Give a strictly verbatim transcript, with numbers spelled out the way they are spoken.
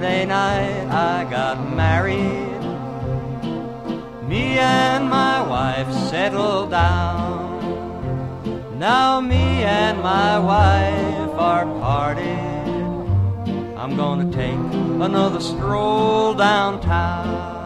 Saturday night I got married. Me and my wife settled down. Now me and my wife are parted. I'm gonna take another stroll downtown.